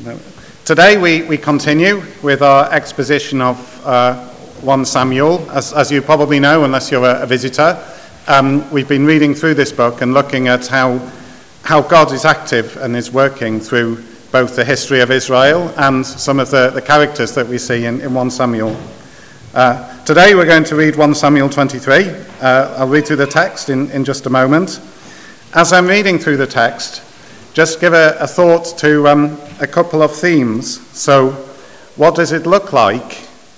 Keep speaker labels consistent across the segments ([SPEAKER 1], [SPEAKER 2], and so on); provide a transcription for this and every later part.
[SPEAKER 1] Today we continue with our exposition of 1 Samuel. As you probably know, unless you're a visitor, we've been reading through this book and looking at how God is active and is working through both the history of Israel and some of the characters that we see in 1 Samuel. Today we're going to read 1 Samuel 23. I'll read through the text in just a moment. As I'm reading through the text, just give a thought to a couple of themes. So, what does it look like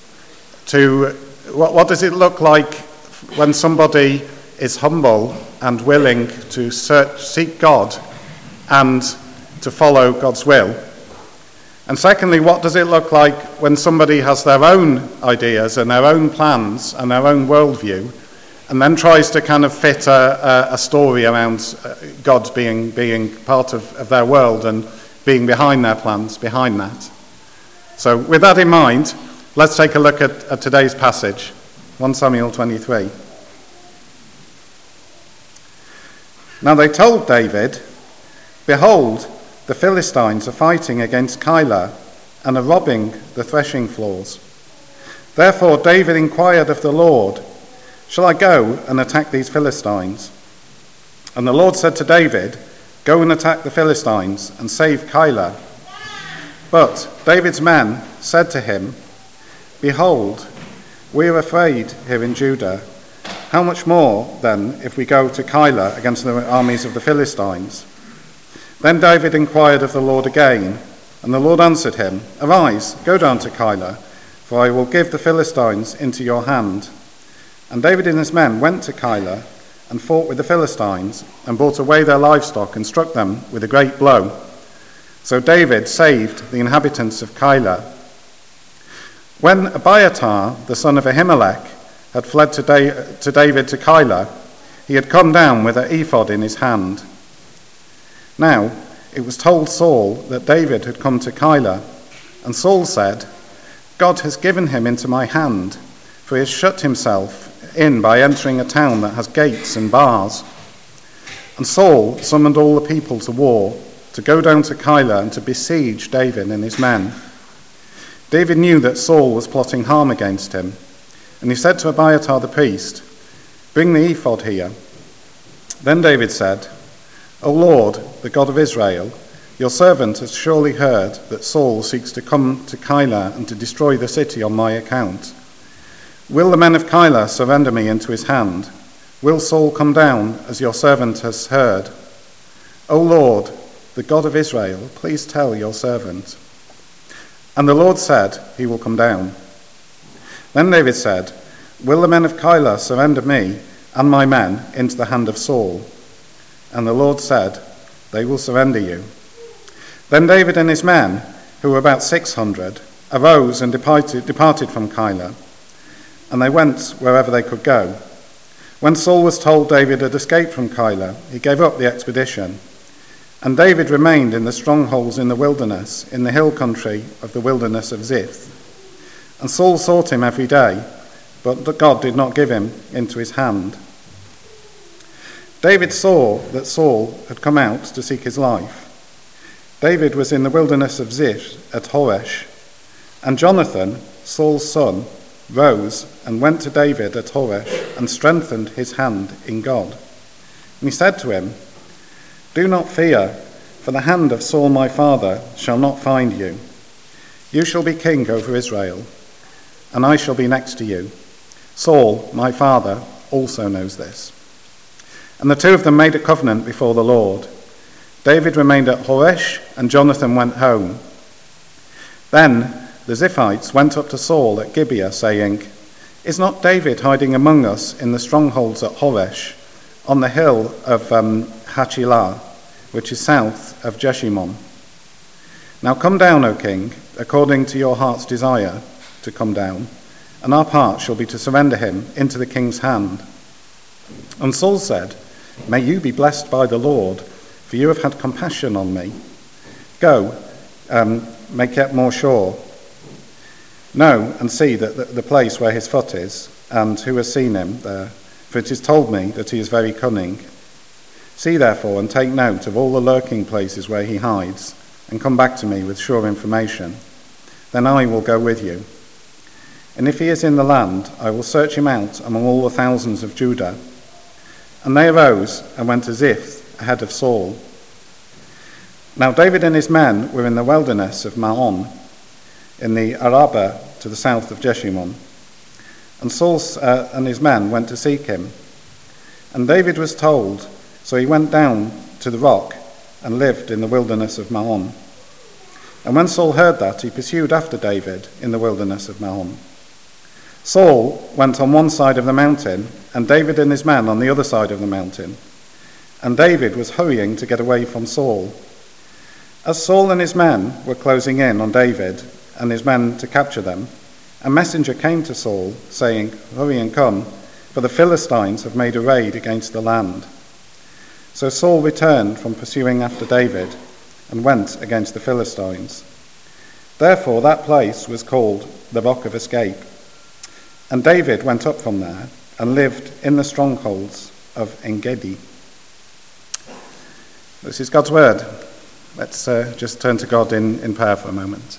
[SPEAKER 1] when somebody is humble and willing to seek God and to follow God's will? And secondly, what does it look like when somebody has their own ideas and their own plans and their own worldview, and then tries to kind of fit a story around God being part of their world and being behind their plans, behind that? So with that in mind, let's take a look at today's passage, 1 Samuel 23. Now they told David, "Behold, the Philistines are fighting against Keilah and are robbing the threshing floors." Therefore David inquired of the Lord, "Shall I go and attack these Philistines?" And the Lord said to David, "Go and attack the Philistines and save Keilah." But David's men said to him, "Behold, we are afraid here in Judah. How much more, then, if we go to Keilah against the armies of the Philistines?" Then David inquired of the Lord again, and the Lord answered him, "Arise, go down to Keilah, for I will give the Philistines into your hand." And David and his men went to Keilah and fought with the Philistines and brought away their livestock and struck them with a great blow. So David saved the inhabitants of Keilah. When Abiathar, the son of Ahimelech, had fled to David to Keilah, he had come down with an ephod in his hand. Now it was told Saul that David had come to Keilah, and Saul said, "God has given him into my hand, for he has shut himself in by entering a town that has gates and bars." And Saul summoned all the people to war, to go down to Keilah and to besiege David and his men. David knew that Saul was plotting harm against him, and he said to Abiathar the priest, "Bring the ephod here." Then David said, "O Lord, the God of Israel, your servant has surely heard that Saul seeks to come to Keilah and to destroy the city on my account. Will the men of Keilah surrender me into his hand? Will Saul come down as your servant has heard? O Lord, the God of Israel, please tell your servant." And the Lord said, "He will come down." Then David said, "Will the men of Keilah surrender me and my men into the hand of Saul?" And the Lord said, "They will surrender you." Then David and his men, who were about 600, arose and departed from Keilah, and they went wherever they could go. When Saul was told David had escaped from Keilah, he gave up the expedition. And David remained in the strongholds in the wilderness, in the hill country of the wilderness of Ziph. And Saul sought him every day, but God did not give him into his hand. David saw that Saul had come out to seek his life. David was in the wilderness of Ziph at Horesh, and Jonathan, Saul's son, rose and went to David at Horesh and strengthened his hand in God. And he said to him, "Do not fear, for the hand of Saul my father shall not find you. You shall be king over Israel, and I shall be next to you. Saul my father also knows this." And the two of them made a covenant before the Lord. David remained at Horesh, and Jonathan went home. Then the Ziphites went up to Saul at Gibeah, saying, "Is not David hiding among us in the strongholds at Horesh, on the hill of Hachilah, which is south of Jeshimon? Now come down, O king, according to your heart's desire to come down, and our part shall be to surrender him into the king's hand." And Saul said, "May you be blessed by the Lord, for you have had compassion on me. Go, make it more sure. Know and see that the place where his foot is, and who has seen him there, for it is told me that he is very cunning. See therefore and take note of all the lurking places where he hides, and come back to me with sure information. Then I will go with you. And if he is in the land, I will search him out among all the thousands of Judah." And they arose and went to Ziph ahead of Saul. Now David and his men were in the wilderness of Maon, in the Arabah to the south of Jeshimon. And Saul and his men went to seek him. And David was told, so he went down to the rock and lived in the wilderness of Maon. And when Saul heard that, he pursued after David in the wilderness of Maon. Saul went on one side of the mountain, and David and his men on the other side of the mountain. And David was hurrying to get away from Saul. As Saul and his men were closing in on David and his men to capture them, a messenger came to Saul, saying, "Hurry and come, for the Philistines have made a raid against the land." So Saul returned from pursuing after David and went against the Philistines. Therefore that place was called the Rock of Escape. And David went up from there and lived in the strongholds of En-gedi. This is God's word. Let's just turn to God in prayer for a moment.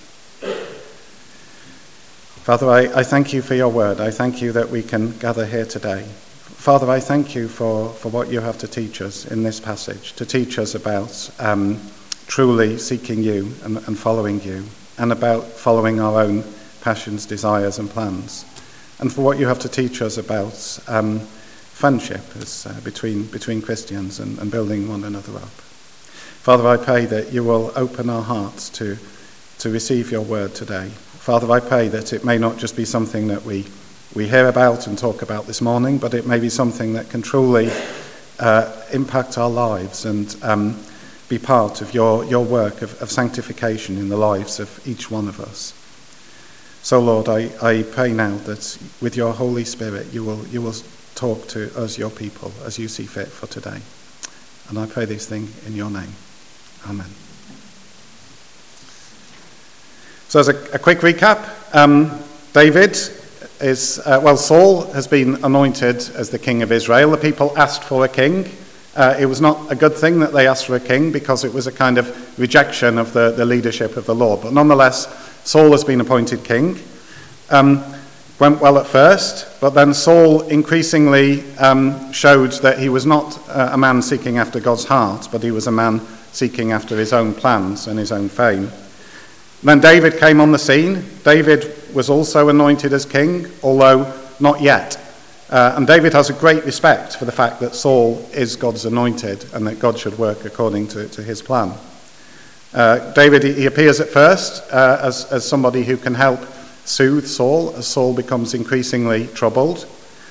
[SPEAKER 1] Father, I thank you for your word. I thank you that we can gather here today. Father, I thank you for what you have to teach us in this passage, to teach us about truly seeking you and following you, and about following our own passions, desires and plans, and for what you have to teach us about friendship between Christians and building one another up. Father, I pray that you will open our hearts to receive your word today. Father, I pray that it may not just be something that we hear about and talk about this morning, but it may be something that can truly impact our lives and be part of your work of sanctification in the lives of each one of us. So, Lord, I pray now that with your Holy Spirit you will talk to us, your people, as you see fit for today. And I pray this thing in your name. Amen. So as a quick recap, David is, Saul has been anointed as the king of Israel. The people asked for a king. It was not a good thing that they asked for a king because it was a kind of rejection of the leadership of the Lord. But nonetheless, Saul has been appointed king. Went well at first, but then Saul increasingly showed that he was not a man seeking after God's heart, but he was a man seeking after his own plans and his own fame. Then David came on the scene. David was also anointed as king, although not yet. And David has a great respect for the fact that Saul is God's anointed and that God should work according to his plan. David, he appears at first as somebody who can help soothe Saul as Saul becomes increasingly troubled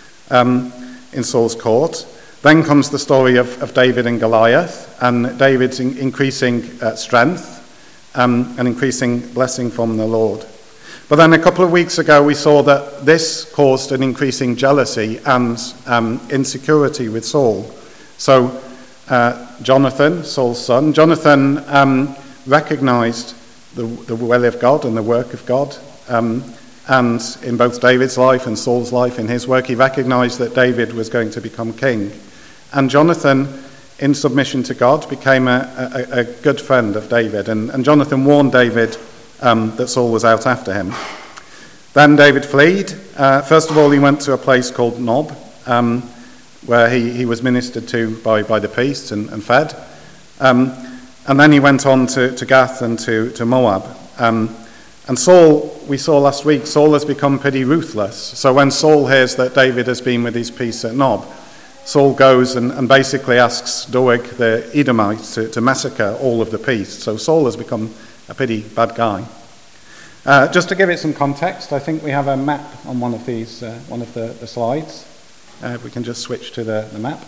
[SPEAKER 1] in Saul's court. Then comes the story of David and Goliath and David's increasing strength and increasing blessing from the Lord. But then a couple of weeks ago we saw that this caused an increasing jealousy and insecurity with Saul. So Jonathan, Saul's son, recognized the will of God and the work of God. And in both David's life and Saul's life in his work, he recognized that David was going to become king. And Jonathan, in submission to God, became a good friend of David. And Jonathan warned David that Saul was out after him. Then David fled. First of all, he went to a place called Nob, where he was ministered to by the priests and fed. And then he went on to Gath and to Moab. And Saul, we saw last week, Saul has become pretty ruthless. So when Saul hears that David has been with his priests at Nob, Saul goes and basically asks Doeg the Edomite to massacre all of the priests. So Saul has become a pretty bad guy. Just to give it some context, I think we have a map on one of these, one of the slides. If we can just switch to the map.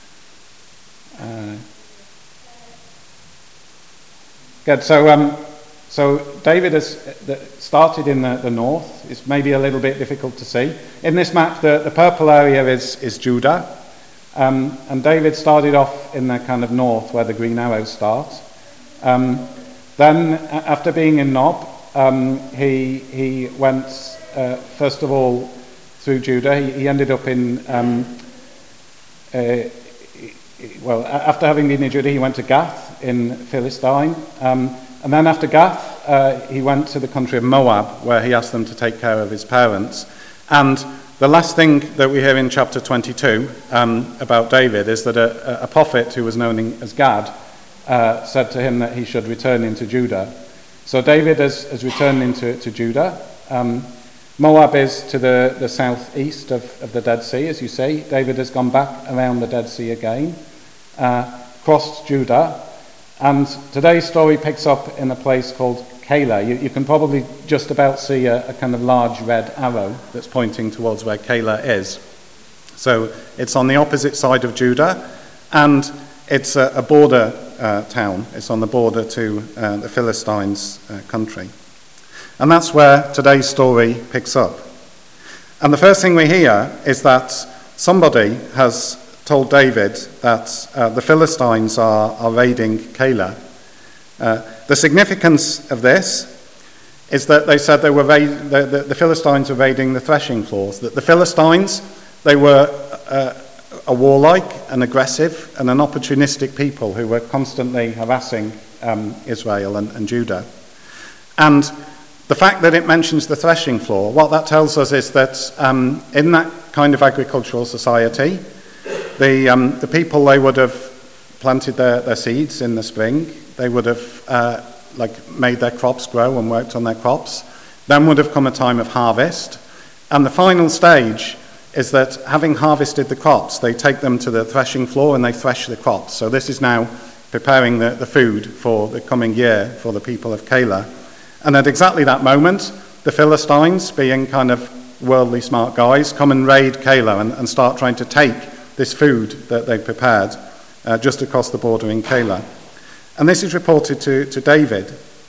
[SPEAKER 1] Good. So David has started in the north. It's maybe a little bit difficult to see. In this map, the purple area is Judah. And David started off in the kind of north where the green arrows start. Then, after being in Nob, he went, first of all, through Judah. He ended up in, after having been in Judah, he went to Gath in Philistine. And then after Gath, he went to the country of Moab, where he asked them to take care of his parents. And the last thing that we hear in chapter 22 about David is that a prophet who was known as Gad said to him that he should return into Judah. So David has returned into Judah. Moab is to the southeast of the Dead Sea, as you say. David has gone back around the Dead Sea again, crossed Judah, and today's story picks up in a place called Keilah. You can probably just about see a kind of large red arrow that's pointing towards where Keilah is. So it's on the opposite side of Judah, and it's a border town. It's on the border to the Philistines' country. And that's where today's story picks up. And the first thing we hear is that somebody has told David that the Philistines are raiding Keilah. The significance of this is that they said the Philistines were raiding the threshing floors. That the Philistines, they were a warlike, an aggressive, and an opportunistic people who were constantly harassing Israel and Judah. And the fact that it mentions the threshing floor, what that tells us is that in that kind of agricultural society, the people, they would have planted their seeds in the spring. They would have made their crops grow and worked on their crops. Then would have come a time of harvest. And the final stage is that having harvested the crops, they take them to the threshing floor and they thresh the crops. So this is now preparing the food for the coming year for the people of Keilah. And at exactly that moment, the Philistines, being kind of worldly smart guys, come and raid Keilah and start trying to take this food that they prepared just across the border in Keilah. And this is reported to David.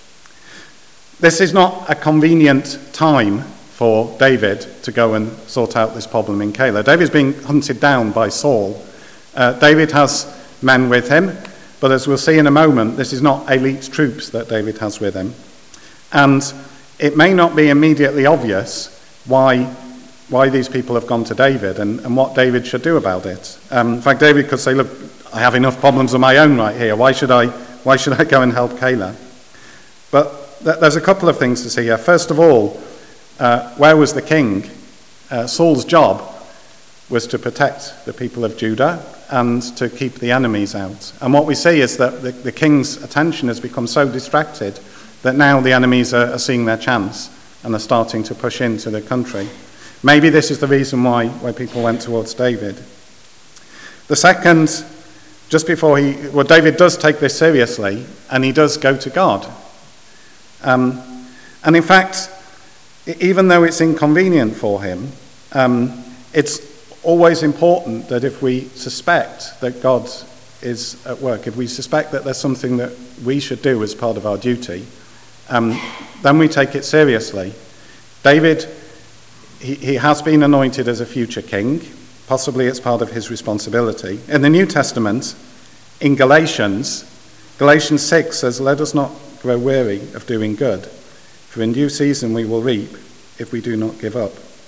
[SPEAKER 1] This is not a convenient time for David to go and sort out this problem in Keilah. David's being hunted down by Saul. David has men with him, but as we'll see in a moment, this is not elite troops that David has with him. And it may not be immediately obvious why these people have gone to David and what David should do about it. In fact, David could say, look, I have enough problems of my own right here. Why should I go and help Keilah? But there's a couple of things to see here. First of all, where was the king? Saul's job was to protect the people of Judah and to keep the enemies out. And what we see is that the king's attention has become so distracted that now the enemies are seeing their chance and are starting to push into the country. Maybe this is the reason why people went towards David. The second, just before David does take this seriously, and he does go to God. And in fact, even though it's inconvenient for him, it's always important that if we suspect that God is at work, if we suspect that there's something that we should do as part of our duty, then we take it seriously. David, he has been anointed as a future king. Possibly it's part of his responsibility. In the New Testament, in Galatians 6 says, let us not grow weary of doing good, for in due season we will reap if we do not give up.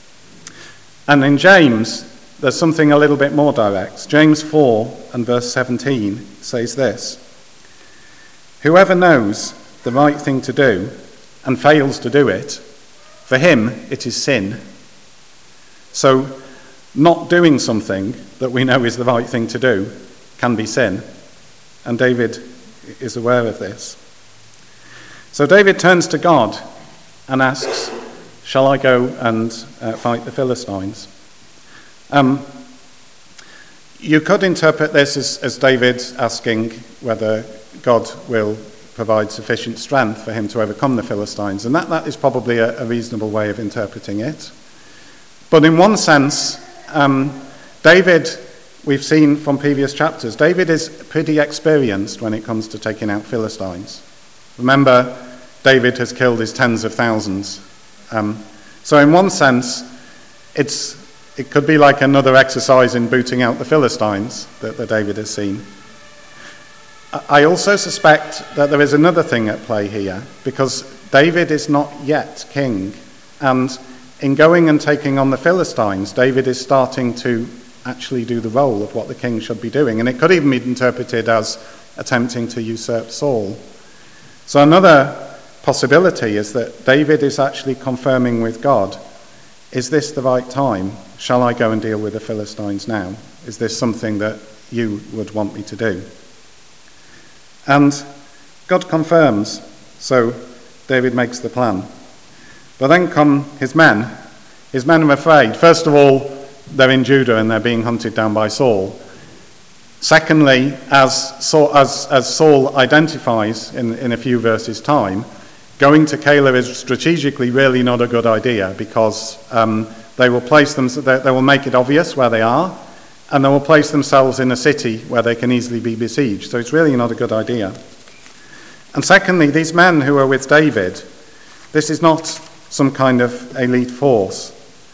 [SPEAKER 1] And in James, there's something a little bit more direct. James 4 and verse 17 says this: whoever knows the right thing to do and fails to do it, for him it is sin. So not doing something that we know is the right thing to do can be sin. And David is aware of this. So David turns to God and asks, shall I go and fight the Philistines? You could interpret this as David asking whether God will provide sufficient strength for him to overcome the Philistines. And that is probably a reasonable way of interpreting it. But in one sense, David, we've seen from previous chapters, David is pretty experienced when it comes to taking out Philistines. Remember, David has killed his tens of thousands. So in one sense, it could be like another exercise in booting out the Philistines that David has seen. I also suspect that there is another thing at play here, because David is not yet king. And in going and taking on the Philistines, David is starting to actually do the role of what the king should be doing. And it could even be interpreted as attempting to usurp Saul. So another possibility is that David is actually confirming with God, is this the right time? Shall I go and deal with the Philistines now? Is this something that you would want me to do? And God confirms, so David makes the plan. But then come his men. His men are afraid. First of all, they're in Judah and they're being hunted down by Saul. Secondly, as Saul identifies in a few verses' time, going to Keilah is strategically really not a good idea, because they will they will make it obvious where they are, and they will place themselves in a city where they can easily be besieged. So it's really not a good idea. And secondly, these men who are with David, this is not some kind of elite force.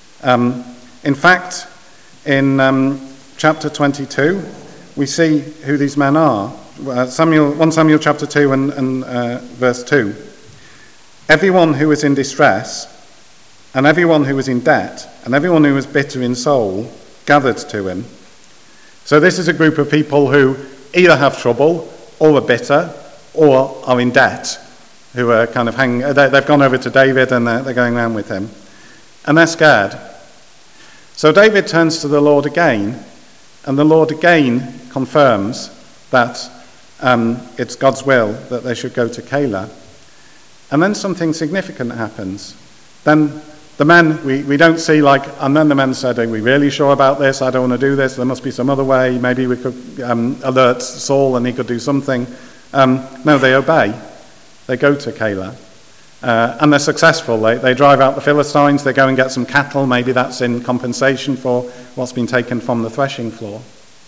[SPEAKER 1] In fact, in chapter 22, we see who these men are. 1 Samuel chapter 2 and verse 2. Everyone who was in distress, and everyone who was in debt, and everyone who was bitter in soul, gathered to him. So this is a group of people who either have trouble, or are bitter, or are in debt, who are kind of they've gone over to David and they're going around with him. And they're scared. So David turns to the Lord again, and the Lord again confirms that it's God's will that they should go to Keilah. And then something significant happens. Then the men, we don't see and then the men said, are we really sure about this? I don't want to do this. There must be some other way. Maybe we could alert Saul and he could do something. No, they obey. They go to Keilah. And they're successful. They drive out the Philistines. They go and get some cattle. Maybe that's in compensation for what's been taken from the threshing floor.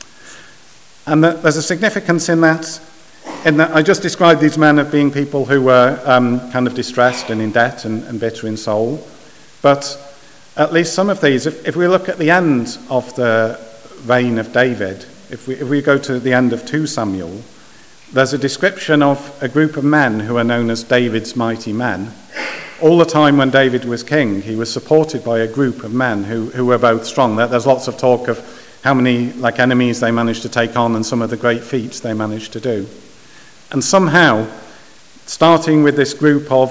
[SPEAKER 1] And there's a significance in that I just described these men as being people who were kind of distressed and in debt and bitter in soul. But at least some of these, if we look at the end of the reign of David, if we go to the end of 2 Samuel, there's a description of a group of men who are known as David's mighty men. All the time when David was king, he was supported by a group of men who were both strong. There's lots of talk of how many enemies they managed to take on and some of the great feats they managed to do. And somehow, starting with this group of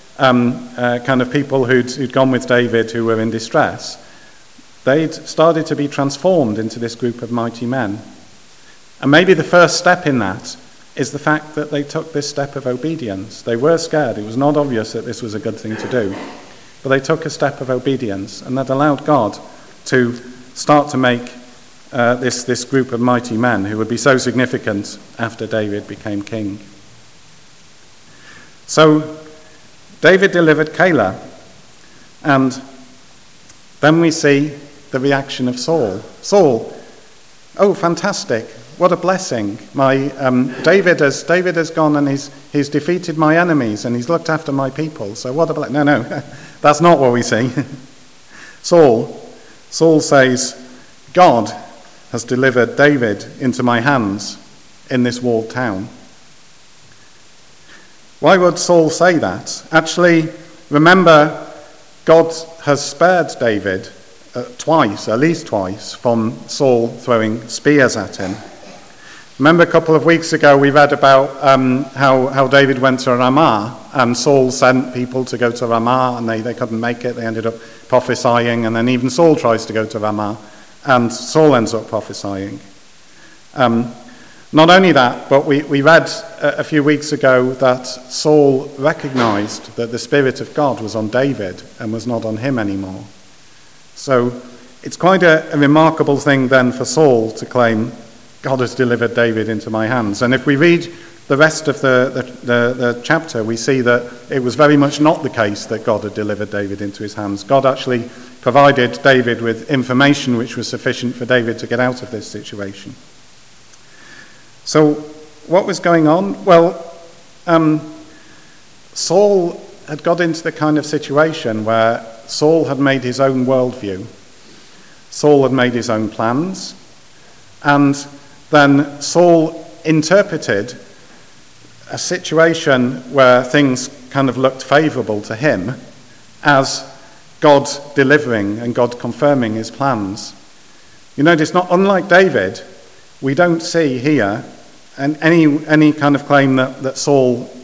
[SPEAKER 1] kind of people who'd gone with David who were in distress, they'd started to be transformed into this group of mighty men. And maybe the first step in that is the fact that they took this step of obedience. They were scared. It was not obvious that this was a good thing to do. But they took a step of obedience, and that allowed God to start to make this group of mighty men who would be so significant after David became king. So David delivered Keilah, and then we see the reaction of Saul. Saul, oh, fantastic. What a blessing. David has gone and he's defeated my enemies and he's looked after my people. So what a blessing. No, that's not what we see. Saul says, God has delivered David into my hands in this walled town. Why would Saul say that? Actually, remember, God has spared David at least twice, from Saul throwing spears at him. Remember a couple of weeks ago we read about how David went to Ramah, and Saul sent people to go to Ramah and they couldn't make it. They ended up prophesying, and then even Saul tries to go to Ramah and Saul ends up prophesying. Not only that, but we read a few weeks ago that Saul recognized that the Spirit of God was on David and was not on him anymore. So it's quite a remarkable thing then for Saul to claim, God has delivered David into my hands. And if we read the rest of the chapter, we see that it was very much not the case that God had delivered David into his hands. God actually provided David with information which was sufficient for David to get out of this situation. So what was going on? Well, Saul had got into the kind of situation where Saul had made his own worldview. Saul had made his own plans. And then Saul interpreted a situation where things kind of looked favourable to him as God delivering and God confirming his plans. You notice, not unlike David, we don't see here any kind of claim that Saul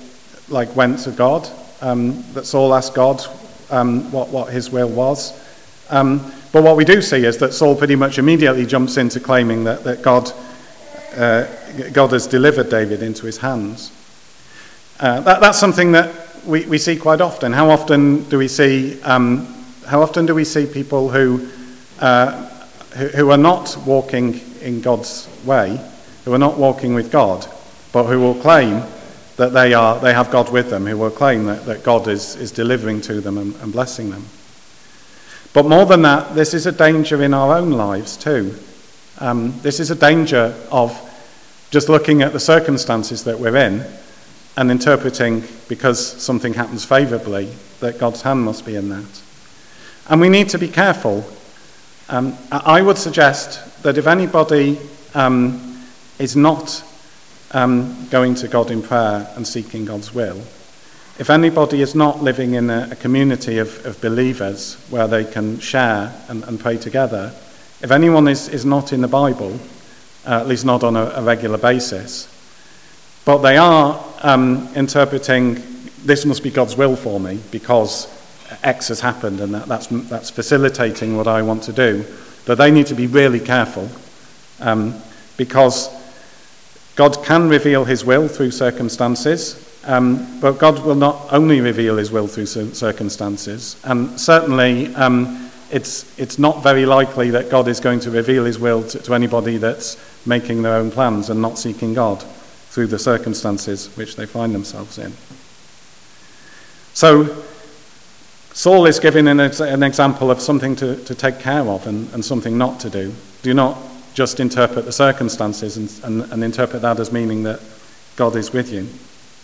[SPEAKER 1] went to God, that Saul asked God what his will was. But what we do see is that Saul pretty much immediately jumps into claiming that God has delivered David into his hands. That's something that we see quite often. How often do we see people who are not walking in God's way, who are not walking with God, but who will claim that they have God with them, who will claim that God is delivering to them and blessing them. But more than that, this is a danger in our own lives too. This is a danger of just looking at the circumstances that we're in and interpreting, because something happens favourably, that God's hand must be in that. And we need to be careful. I would suggest that if anybody is not going to God in prayer and seeking God's will, if anybody is not living in a community of believers where they can share and pray together, if anyone is not in the Bible, at least not on a regular basis, but they are interpreting, this must be God's will for me because X has happened and that's facilitating what I want to do, that they need to be really careful, because God can reveal his will through circumstances, but God will not only reveal his will through circumstances, and certainly it's not very likely that God is going to reveal his will to anybody that's making their own plans and not seeking God through the circumstances which they find themselves in. So Saul is giving an example of something to take care of and something not to do. Do not just interpret the circumstances and interpret that as meaning that God is with you.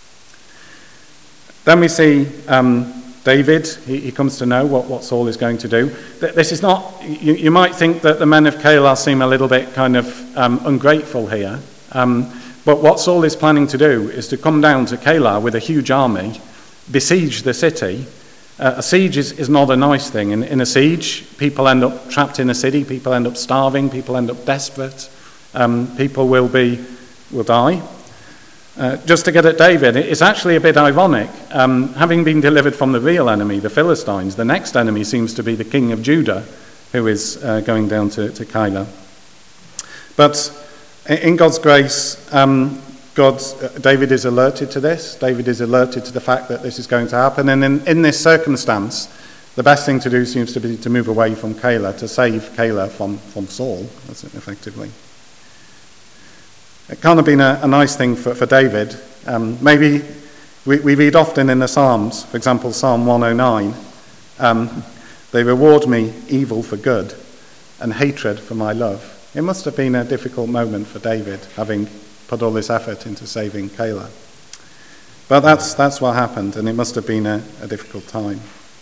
[SPEAKER 1] Then we see David. He comes to know what Saul is going to do. This is not, you might think that the men of Keilah seem a little bit kind of ungrateful here. But what Saul is planning to do is to come down to Keilah with a huge army, besiege the city. A siege is not a nice thing. In a siege, people end up trapped in a city, people end up starving, people end up desperate, people will die. Just to get at David, it's actually a bit ironic. Having been delivered from the real enemy, the Philistines, the next enemy seems to be the king of Judah, who is going down to Keilah. But in God's grace, David is alerted to this. David is alerted to the fact that this is going to happen. And in this circumstance, the best thing to do seems to be to move away from Keilah, to save Keilah from Saul, effectively. It kind of been a nice thing for David. Maybe we read often in the Psalms, for example, Psalm 109, they reward me evil for good and hatred for my love. It must have been a difficult moment for David, having put all this effort into saving Keilah. But that's what happened, and it must have been a difficult time.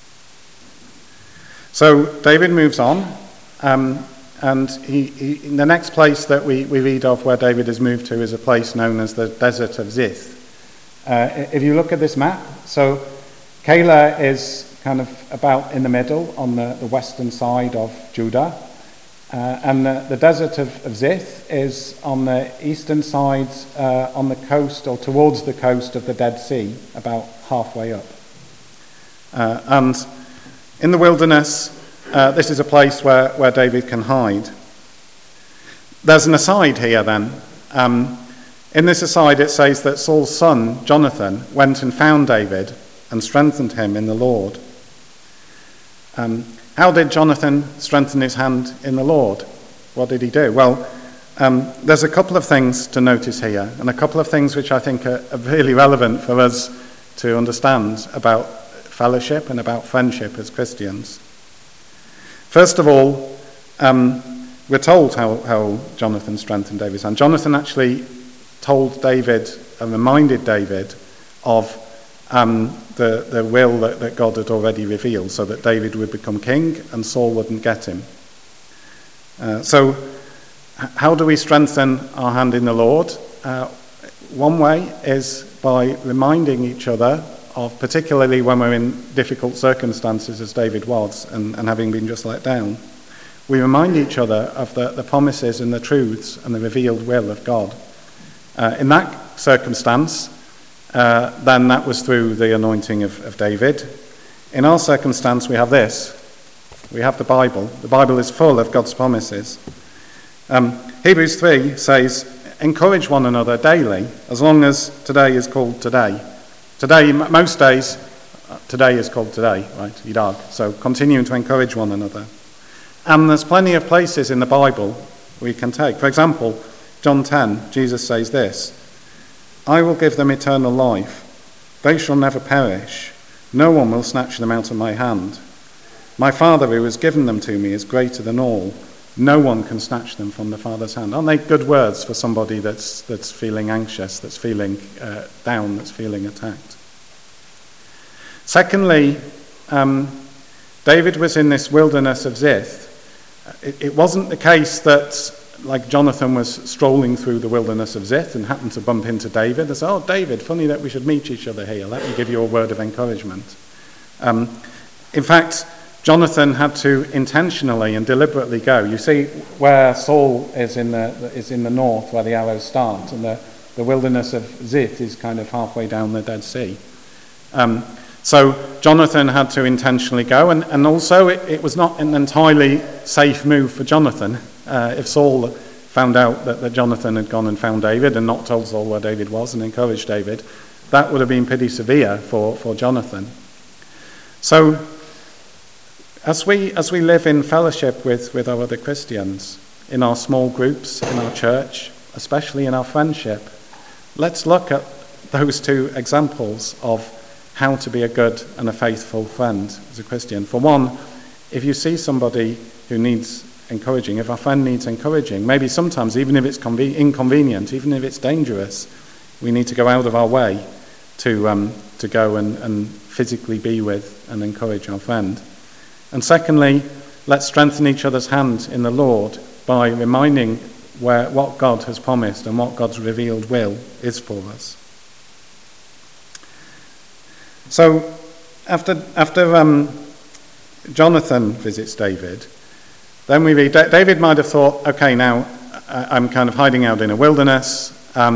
[SPEAKER 1] So David moves on, and he in the next place that we read of where David has moved to is a place known as the Desert of Ziph. If you look at this map, so Keilah is kind of about in the middle on the western side of Judah. And the Desert of Ziph is on the eastern side, on the coast or towards the coast of the Dead Sea, about halfway up. And in the wilderness, this is a place where David can hide. There's an aside here then. In this aside it says that Saul's son, Jonathan, went and found David and strengthened him in the Lord. How did Jonathan strengthen his hand in the Lord? What did he do? Well, there's a couple of things to notice here, and a couple of things which I think are really relevant for us to understand about fellowship and about friendship as Christians. First of all, we're told how Jonathan strengthened David's hand. Jonathan actually told David and reminded David of the will that God had already revealed, so that David would become king and Saul wouldn't get him. So how do we strengthen our hand in the Lord? One way is by reminding each other of, particularly when we're in difficult circumstances as David was and having been just let down, we remind each other of the promises and the truths and the revealed will of God. In that circumstance, then that was through the anointing of David. In our circumstance, we have this. We have the Bible. The Bible is full of God's promises. Hebrews 3 says, encourage one another daily, as long as today is called today. Today, most days, today is called today, right? Idag. So continuing to encourage one another. And there's plenty of places in the Bible we can take. For example, John 10, Jesus says this, I will give them eternal life. They shall never perish. No one will snatch them out of my hand. My Father who has given them to me is greater than all. No one can snatch them from the Father's hand. Aren't they good words for somebody that's feeling anxious, that's feeling down, that's feeling attacked? Secondly, David was in this wilderness of Ziph. It wasn't the case that, like Jonathan was strolling through the wilderness of Ziph and happened to bump into David and say, oh, David, funny that we should meet each other here. Let me give you a word of encouragement. In fact, Jonathan had to intentionally and deliberately go. You see where Saul is in the north, where the arrows start, and the wilderness of Ziph is kind of halfway down the Dead Sea. So Jonathan had to intentionally go, and also it was not an entirely safe move for Jonathan. If Saul found out that Jonathan had gone and found David and not told Saul where David was and encouraged David, that would have been pretty severe for Jonathan. So as we live in fellowship with our other Christians, in our small groups, in our church, especially in our friendship, let's look at those two examples of how to be a good and a faithful friend as a Christian. For one, if you see somebody who needs encouraging, if our friend needs encouraging, maybe sometimes even if it's inconvenient, even if it's dangerous, we need to go out of our way to go and physically be with and encourage our friend. And secondly, let's strengthen each other's hand in the Lord by reminding what God has promised and what God's revealed will is for us. So after Jonathan visits David, then we read, David might have thought, okay, now I'm kind of hiding out in a wilderness.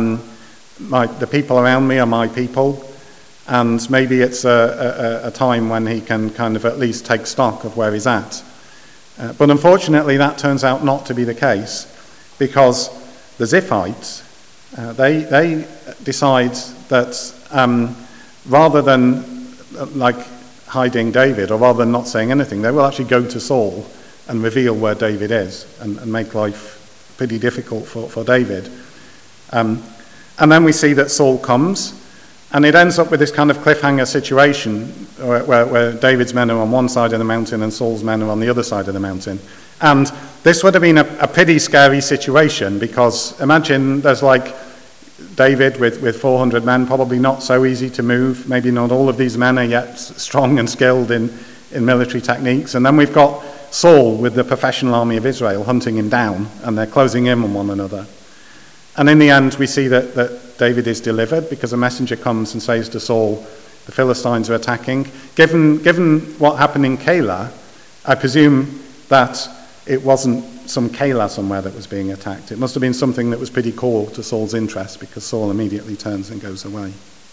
[SPEAKER 1] The people around me are my people. And maybe it's a time when he can kind of at least take stock of where he's at. But unfortunately, that turns out not to be the case, because the Ziphites, they decide that rather than like hiding David, or rather than not saying anything, they will actually go to Saul and reveal where David is and make life pretty difficult for David. And then we see that Saul comes, and it ends up with this kind of cliffhanger situation where David's men are on one side of the mountain and Saul's men are on the other side of the mountain. And this would have been a pretty scary situation, because imagine there's like David with 400 men, probably not so easy to move. Maybe not all of these men are yet strong and skilled in military techniques. And then we've got Saul with the professional army of Israel hunting him down, and they're closing in on one another. And in the end, we see that David is delivered, because a messenger comes and says to Saul, the Philistines are attacking. Given what happened in Keilah, I presume that it wasn't some Keilah somewhere that was being attacked. It must have been something that was pretty core to Saul's interest, because Saul immediately turns and goes away.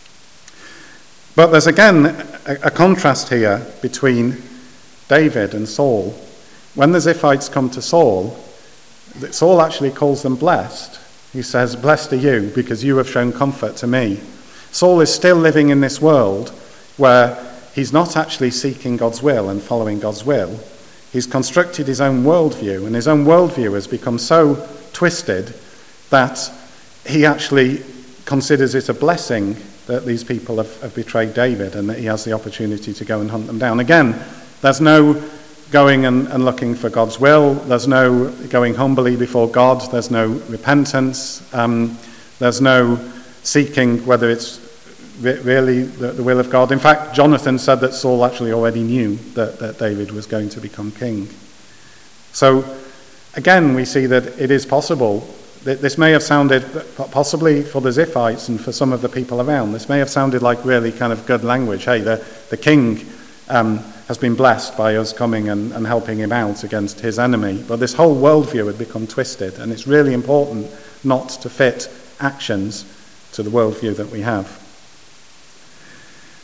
[SPEAKER 1] But there's again a contrast here between David and Saul. When the Ziphites come to Saul, Saul actually calls them blessed. He says, blessed are you, because you have shown comfort to me. Saul is still living in this world where he's not actually seeking God's will and following God's will. He's constructed his own worldview, and his own worldview has become so twisted that he actually considers it a blessing that these people have betrayed David, and that he has the opportunity to go and hunt them down. Again, there's no going and looking for God's will. There's no going humbly before God. There's no repentance. There's no seeking whether it's really the will of God. In fact, Jonathan said that Saul actually already knew that David was going to become king. So again, we see that it is possible. This may have sounded, possibly for the Ziphites and for some of the people around, this may have sounded like really kind of good language. Hey, the king has been blessed by us coming and helping him out against his enemy. But this whole worldview had become twisted, and it's really important not to fit actions to the worldview that we have.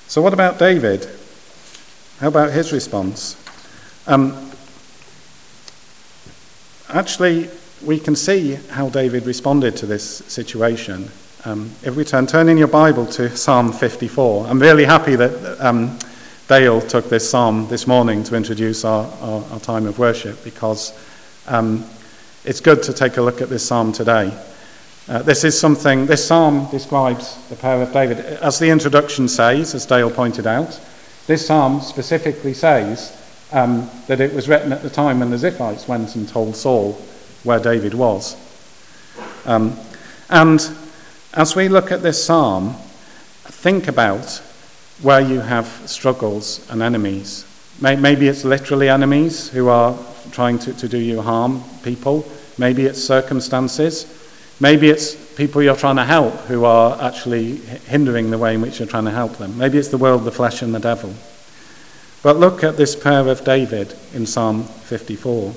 [SPEAKER 1] So what about David? How about his response? Actually, we can see how David responded to this situation. If we turn in your Bible to Psalm 54. I'm really happy that Dale took this psalm this morning to introduce our time of worship, because it's good to take a look at this psalm today. This psalm describes the power of David. As the introduction says, as Dale pointed out, this psalm specifically says that it was written at the time when the Ziphites went and told Saul where David was. And as we look at this psalm, think about where you have struggles and enemies. Maybe it's literally enemies who are trying to do you harm, people. Maybe it's circumstances. Maybe it's people you're trying to help who are actually hindering the way in which you're trying to help them. Maybe it's the world, the flesh, and the devil. But look at this prayer of David in Psalm 54.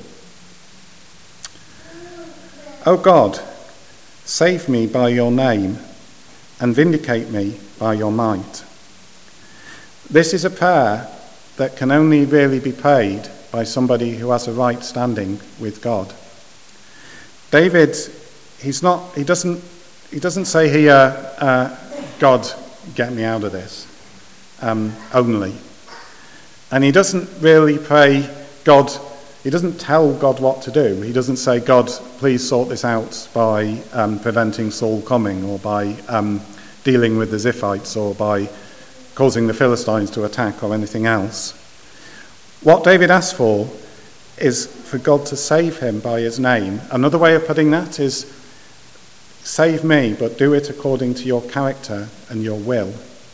[SPEAKER 1] O God, save me by your name and vindicate me by your might. This is a prayer that can only really be prayed by somebody who has a right standing with God. David, he doesn't say here, God, get me out of this, only. And he doesn't really pray God, he doesn't tell God what to do. He doesn't say, God, please sort this out by preventing Saul coming, or by dealing with the Ziphites, or by causing the Philistines to attack, or anything else. What David asks for is for God to save him by his name. Another way of putting that is, save me, but do it according to your character and your will.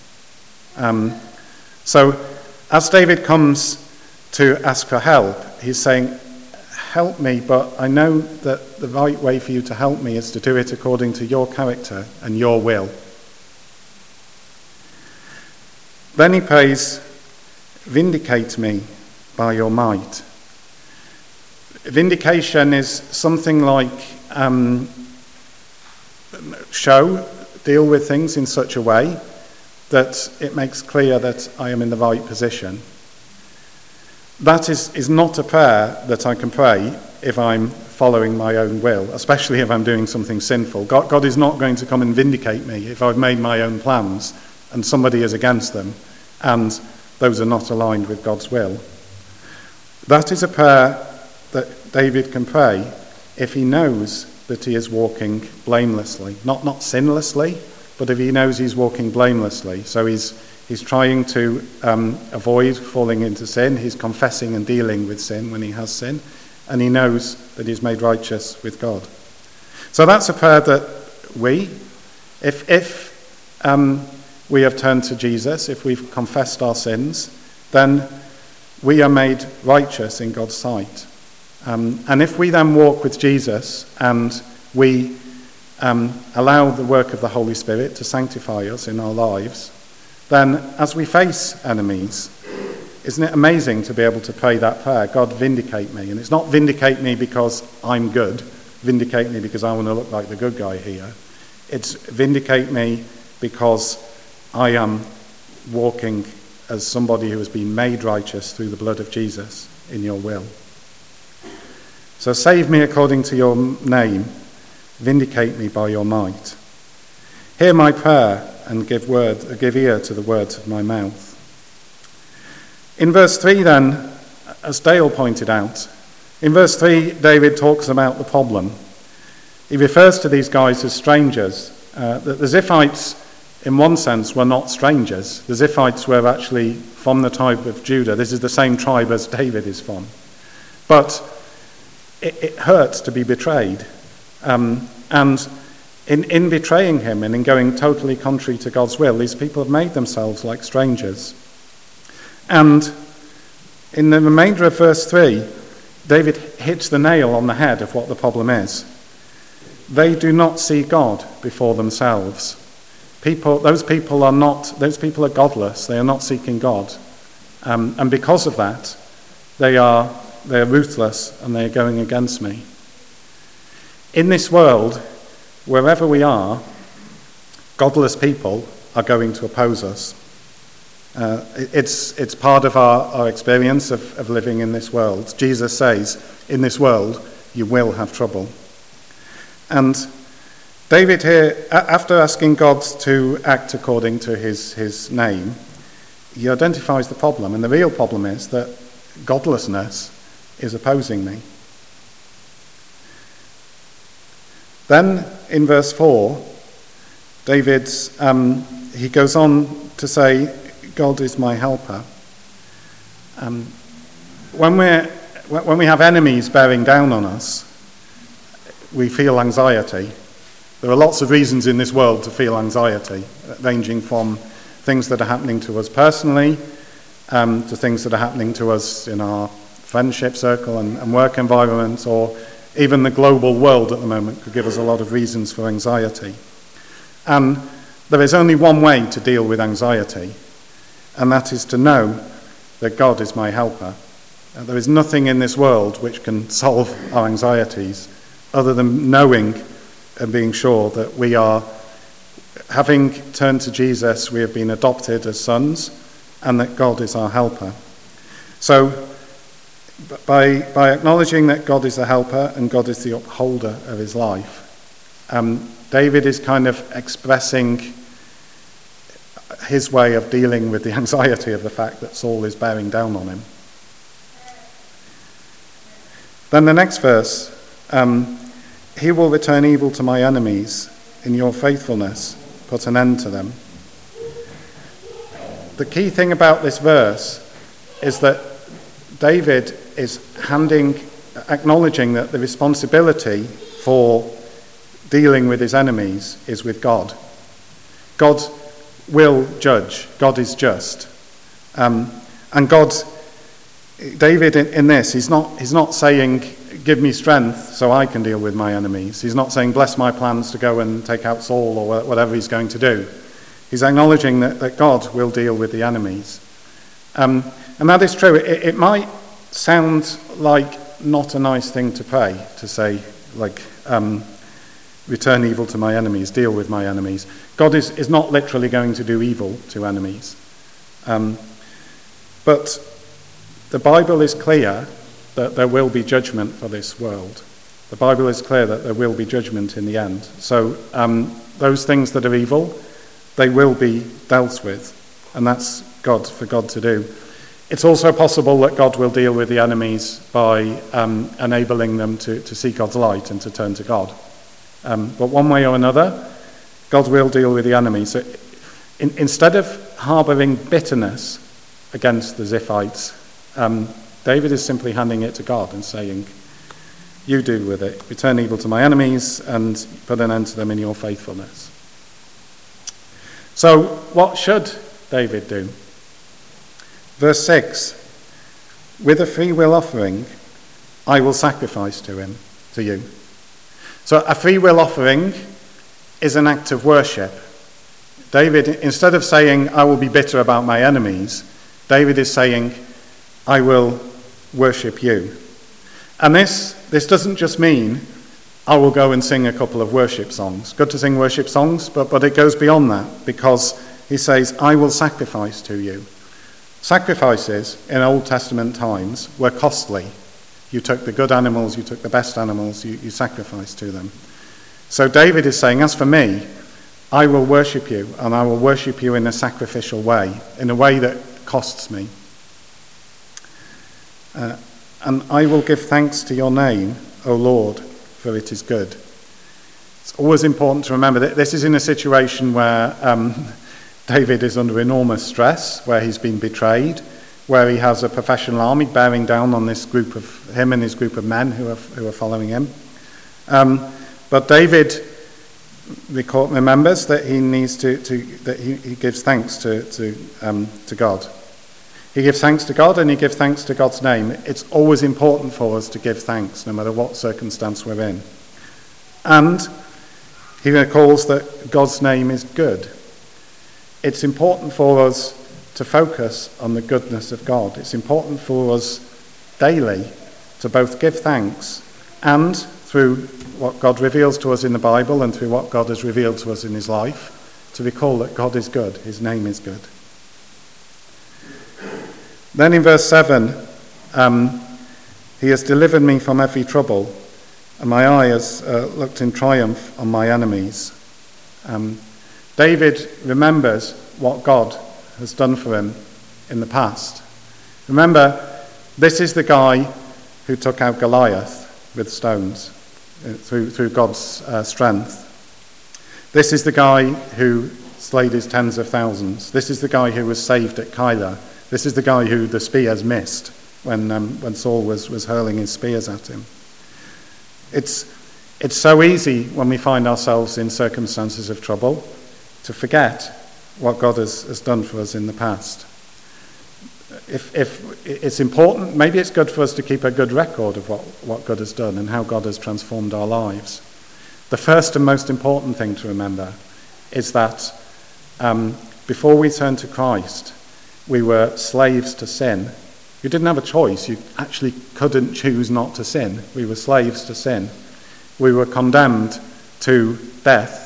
[SPEAKER 1] So as David comes to ask for help, he's saying, help me, but I know that the right way for you to help me is to do it according to your character and your will. Then he prays, vindicate me by your might. Vindication is something like deal with things in such a way that it makes clear that I am in the right position. That is not a prayer that I can pray if I'm following my own will, especially if I'm doing something sinful. God is not going to come and vindicate me if I've made my own plans and somebody is against them, and those are not aligned with God's will. That is a prayer that David can pray if he knows that he is walking blamelessly, not sinlessly, but if he knows he's walking blamelessly. So he's trying to avoid falling into sin. He's confessing and dealing with sin when he has sin, and he knows that he's made righteous with God. So that's a prayer that if we have turned to Jesus, if we've confessed our sins, then we are made righteous in God's sight. And if we then walk with Jesus and we allow the work of the Holy Spirit to sanctify us in our lives, then as we face enemies, isn't it amazing to be able to pray that prayer, God, vindicate me? And it's not vindicate me because I'm good, vindicate me because I want to look like the good guy here. It's vindicate me because I am walking as somebody who has been made righteous through the blood of Jesus in your will. So save me according to your name, vindicate me by your might. Hear my prayer and give ear to the words of my mouth. In verse 3 then, as Dale pointed out, in verse 3 David talks about the problem. He refers to these guys as strangers. The Ziphites, in one sense, were not strangers. The Ziphites were actually from the tribe of Judah. This is the same tribe as David is from. But it hurts to be betrayed. And in betraying him and in going totally contrary to God's will, these people have made themselves like strangers. And in the remainder of verse 3, David hits the nail on the head of what the problem is. They do not see God before themselves. Those people are godless. They are not seeking God. And because of that, they're ruthless and they're going against me. In this world, wherever we are, godless people are going to oppose us. It's part of our experience of living in this world. Jesus says, in this world, you will have trouble. And David here, after asking God to act according to his name, he identifies the problem. And the real problem is that godlessness is opposing me. Then in verse 4, David, he goes on to say, God is my helper. When we have enemies bearing down on us, we feel anxiety. There are lots of reasons in this world to feel anxiety, ranging from things that are happening to us personally, to things that are happening to us in our friendship circle and work environment, or even the global world at the moment could give us a lot of reasons for anxiety. And there is only one way to deal with anxiety, and that is to know that God is my helper. There is nothing in this world which can solve our anxieties other than knowing and being sure that we are, having turned to Jesus, we have been adopted as sons, and that God is our helper. So by acknowledging that God is the helper and God is the upholder of his life, David is kind of expressing his way of dealing with the anxiety of the fact that Saul is bearing down on him. Then the next verse, he will return evil to my enemies. In your faithfulness, put an end to them. The key thing about this verse is that David is acknowledging that the responsibility for dealing with his enemies is with God. God will judge. God is just. And God, David in this, he's not saying, give me strength so I can deal with my enemies. He's not saying, bless my plans to go and take out Saul or whatever he's going to do. He's acknowledging that God will deal with the enemies. And that is true. It might sound like not a nice thing to pray, to say, like, return evil to my enemies, deal with my enemies. God is not literally going to do evil to enemies. But the Bible is clear that there will be judgment for this world. The Bible is clear that there will be judgment in the end. So those things that are evil, they will be dealt with. And that's for God to do. It's also possible that God will deal with the enemies by enabling them to see God's light and to turn to God. But one way or another, God will deal with the enemies. So instead of harbouring bitterness against the Ziphites, David is simply handing it to God and saying, you deal with it. Return evil to my enemies and put an end to them in your faithfulness. So what should David do? Verse 6, with a free will offering, I will sacrifice to you. So a free will offering is an act of worship. David, instead of saying, I will be bitter about my enemies, David is saying, I will worship you. And this doesn't just mean I will go and sing a couple of worship songs. Good to sing worship songs, but it goes beyond that, because he says, I will sacrifice to you. Sacrifices in Old Testament times were costly. You took the good animals, you took the best animals, you sacrificed to them. So David is saying, as for me, I will worship you, and I will worship you in a sacrificial way, in a way that costs me. And I will give thanks to your name, O Lord, for it is good. It's always important to remember that this is in a situation where David is under enormous stress, where he's been betrayed, where he has a professional army bearing down on him and his group of men who are following him. But David remembers that he needs that he gives thanks to God. He gives thanks to God and he gives thanks to God's name. It's always important for us to give thanks, no matter what circumstance we're in. And he recalls that God's name is good. It's important for us to focus on the goodness of God. It's important for us daily to both give thanks and, through what God reveals to us in the Bible and through what God has revealed to us in his life, to recall that God is good, his name is good. Then in verse 7, he has delivered me from every trouble, and my eye has looked in triumph on my enemies. David remembers what God has done for him in the past. Remember, this is the guy who took out Goliath with stones through God's strength. This is the guy who slayed his tens of thousands. This is the guy who was saved at Keilah. This is the guy who the spears missed when Saul was hurling his spears at him. It's so easy when we find ourselves in circumstances of trouble to forget what God has done for us in the past. If it's important, maybe it's good for us to keep a good record of what God has done and how God has transformed our lives. The first and most important thing to remember is that before we turned to Christ, we were slaves to sin. You didn't have a choice. You actually couldn't choose not to sin. We were slaves to sin. We were condemned to death.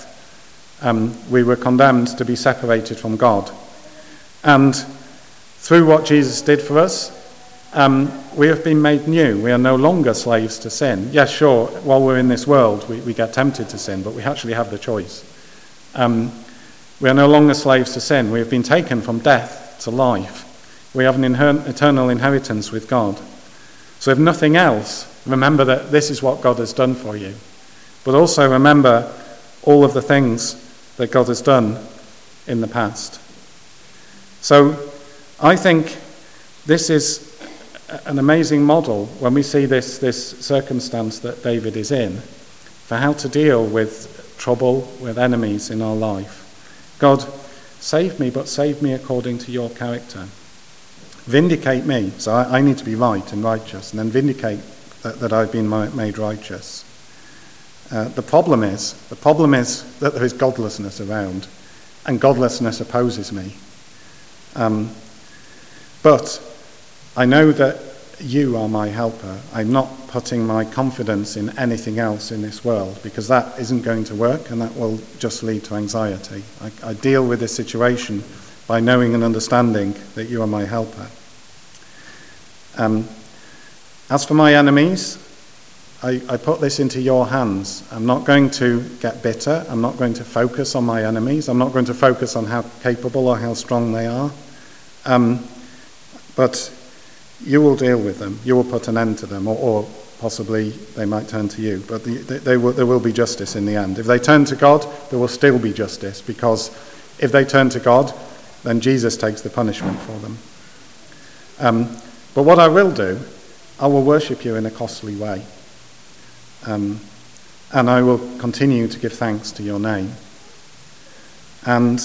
[SPEAKER 1] We were condemned to be separated from God. And through what Jesus did for us, we have been made new. We are no longer slaves to sin. Yes, sure, while we're in this world, we get tempted to sin, but we actually have the choice. We are no longer slaves to sin. We have been taken from death to life. We have an eternal inheritance with God. So if nothing else, remember that this is what God has done for you. But also remember all of the things that God has done in the past. So I think this is an amazing model when we see this circumstance that David is in for how to deal with trouble, with enemies in our life. God, save me, but save me according to your character. Vindicate me, so I need to be right and righteous, and then vindicate that I've been made righteous. The problem is that there is godlessness around, and godlessness opposes me. But I know that you are my helper. I'm not putting my confidence in anything else in this world, because that isn't going to work, and that will just lead to anxiety. I deal with this situation by knowing and understanding that you are my helper. As for my enemies, I put this into your hands. I'm not going to get bitter. I'm not going to focus on my enemies. I'm not going to focus on how capable or how strong they are. But you will deal with them. You will put an end to them, or possibly they might turn to you. But there will be justice in the end. If they turn to God, there will still be justice, because if they turn to God, then Jesus takes the punishment for them. But what I will do, I will worship you in a costly way. And I will continue to give thanks to your name. And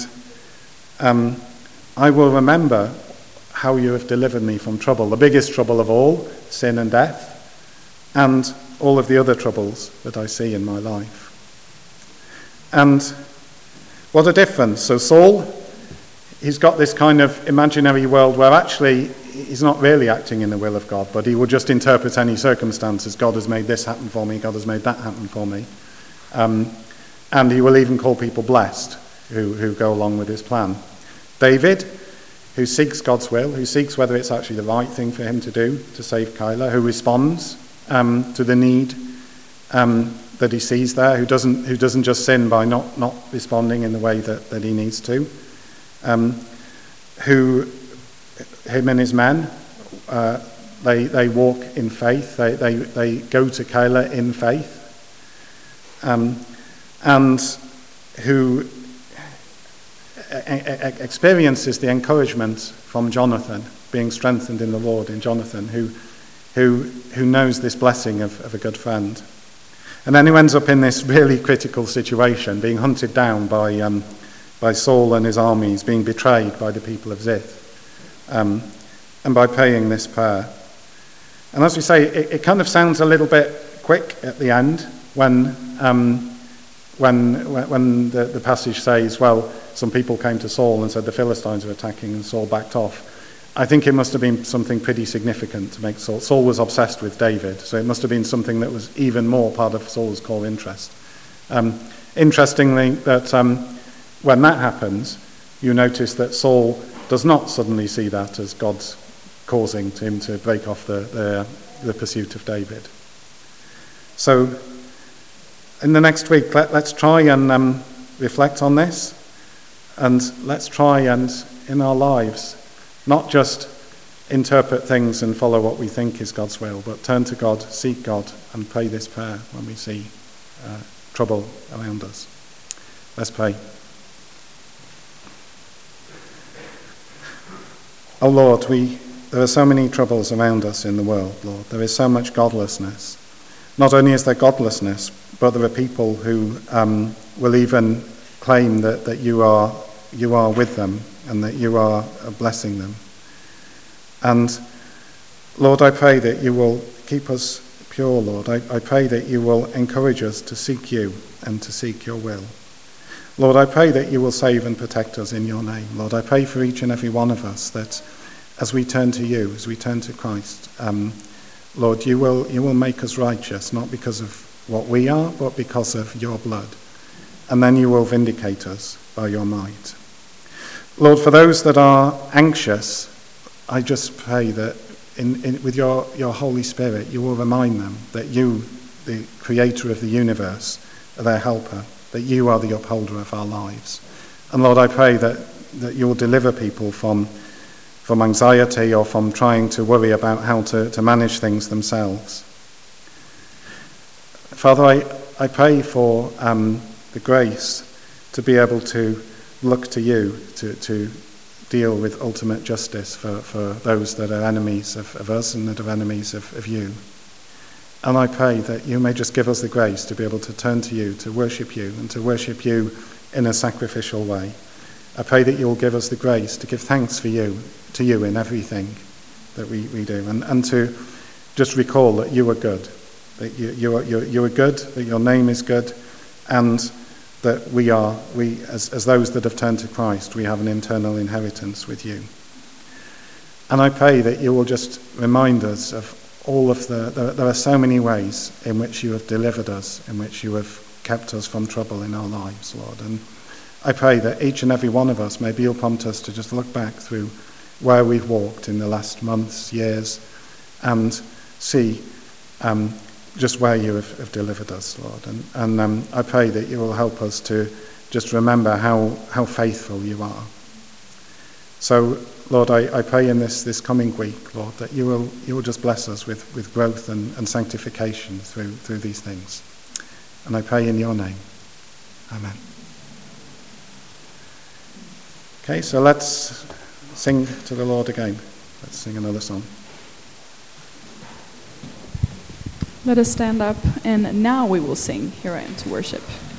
[SPEAKER 1] I will remember how you have delivered me from trouble, the biggest trouble of all, sin and death, and all of the other troubles that I see in my life. And what a difference. So Saul, he's got this kind of imaginary world where actually he's not really acting in the will of God, but he will just interpret any circumstances. God has made this happen for me, God has made that happen for me. And he will even call people blessed who go along with his plan. David, who seeks God's will, who seeks whether it's actually the right thing for him to do to save Keilah, who responds to the need that he sees there, who doesn't just sin by not responding in the way that he needs to, him and his men, they walk in faith, they go to Keilah in faith, and who experiences the encouragement from Jonathan, being strengthened in the Lord in Jonathan, who knows this blessing of a good friend. And then who ends up in this really critical situation, being hunted down by Saul and his armies, being betrayed by the people of Ziph, and by paying this prayer. And as we say, it kind of sounds a little bit quick at the end when the passage says, well, some people came to Saul and said the Philistines are attacking, and Saul backed off. I think it must have been something pretty significant to make Saul. Saul was obsessed with David, so it must have been something that was even more part of Saul's core interest. Interestingly, that when that happens, you notice that Saul does not suddenly see that as God's causing him to break off the pursuit of David. So in the next week, let's try and reflect on this, and let's try and in our lives not just interpret things and follow what we think is God's will, but turn to God, seek God, and pray this prayer when we see trouble around us. Let's pray. Oh Lord, there are so many troubles around us in the world, Lord. There is so much godlessness. Not only is there godlessness, but there are people who will even claim that you are with them and that you are blessing them. And Lord, I pray that you will keep us pure, Lord. I pray that you will encourage us to seek you and to seek your will. Lord, I pray that you will save and protect us in your name. Lord, I pray for each and every one of us that as we turn to you, as we turn to Christ, Lord, you will make us righteous, not because of what we are, but because of your blood. And then you will vindicate us by your might. Lord, for those that are anxious, I just pray that with your Holy Spirit, you will remind them that you, the creator of the universe, are their helper, that you are the upholder of our lives. And Lord, I pray that you will deliver people from anxiety or from trying to worry about how to manage things themselves. Father, I pray for the grace to be able to look to you to deal with ultimate justice for those that are enemies of us and that are enemies of you. And I pray that you may just give us the grace to be able to turn to you, to worship you, and to worship you in a sacrificial way. I pray that you will give us the grace to give thanks to you in everything that we do, and to just recall that you are good, that you are good, that your name is good, and that we as those that have turned to Christ, we have an eternal inheritance with you. And I pray that you will just remind us of all of there are so many ways in which you have delivered us, in which you have kept us from trouble in our lives, Lord. And I pray that each and every one of us, maybe you'll prompt us to just look back through where we've walked in the last months, years, and see just where you have delivered us, Lord. And I pray that you will help us to just remember how faithful you are. So, Lord, I pray in this coming week, Lord, that you will just bless us with growth and sanctification through these things. And I pray in your name. Amen. Okay, so let's sing to the Lord again. Let's sing another song.
[SPEAKER 2] Let us stand up, and now we will sing Here I Am to Worship.